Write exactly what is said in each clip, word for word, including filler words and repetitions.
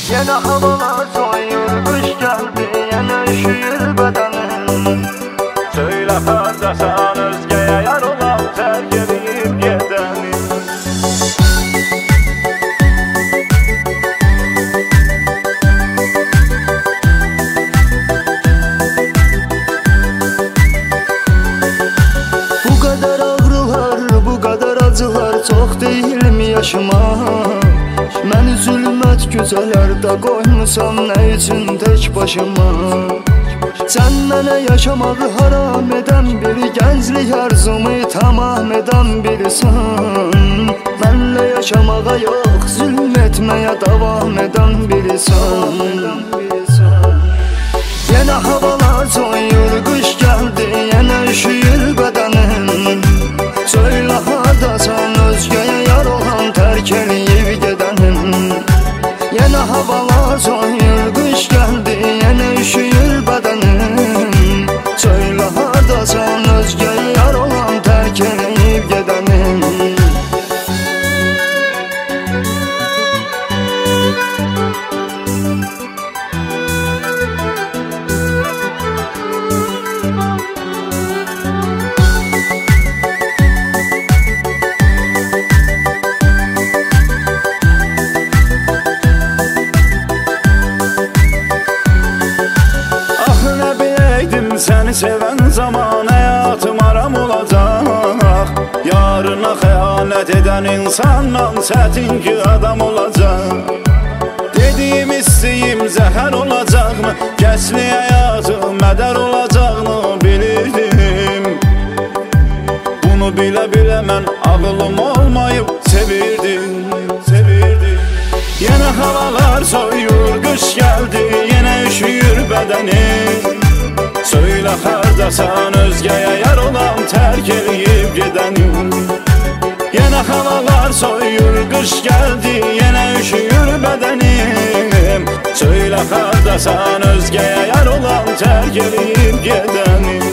Yine havalar soyur, kış geldi, yine üşüyür bedenim. Söyle hardasan özgeye yar olan terk edip gidenim. Bu kadar ağrılar, bu kadar acılar çok değil mi yaşamak? Məni zülmət güzələrdə qoymusan nə üçün tək başıma? Sən mənə yaşamağı haram edən bir gənclik arzumu tamam edən birisən. Mənlə yaşamağa yox, zülm etməyə davam edən birisən. Yenə havalar soyur, qış gəldi, yenə üşüyür bədənim. Söylə hardasan özgəyə yar olan tərk eləyib gedənim. Yenə havalar soyur, qış gəldi, yenə üşüyür bədənim. Söylə hardasan özgəyə yar olan tərk eləyib gedənim. Seni seven zaman hayatım aram olacak. Yarına xəyanət eden insandan çətin ki adam olacak. Dediğim istəyim zəhər olacaqmı? Gəsli həyatım mədər olacaqmı bilirdim. Bunu bilə bilə mən ağlım olmayıb sevirdim, sevirdim. Yenə havalar soyur, qış gəldi, yenə üşüyür bədənim. Söylə hardasan özgəyə yar olan tərk eləyib gedənim. Yenə havalar soyur, qış gəldi, yenə üşüyür bədənim. Söylə hardasan özgəyə yar olan tərk eləyib gedənim.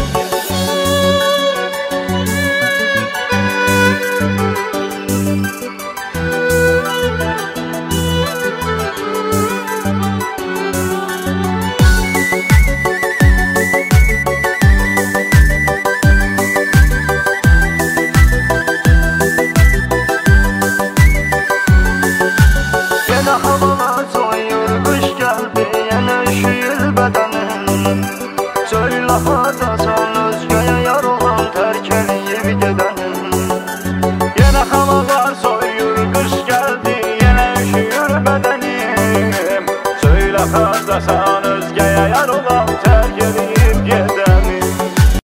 Havalar soyur, qış gəldi, yenə üşüyür bədənim. Söylə hardasan özgəyə yar olan tərk eləyib gedənim. Yenə havalar soyur, qış gəldi, yenə üşüyür bədənim. Söylə hardasan özgəyə yar olan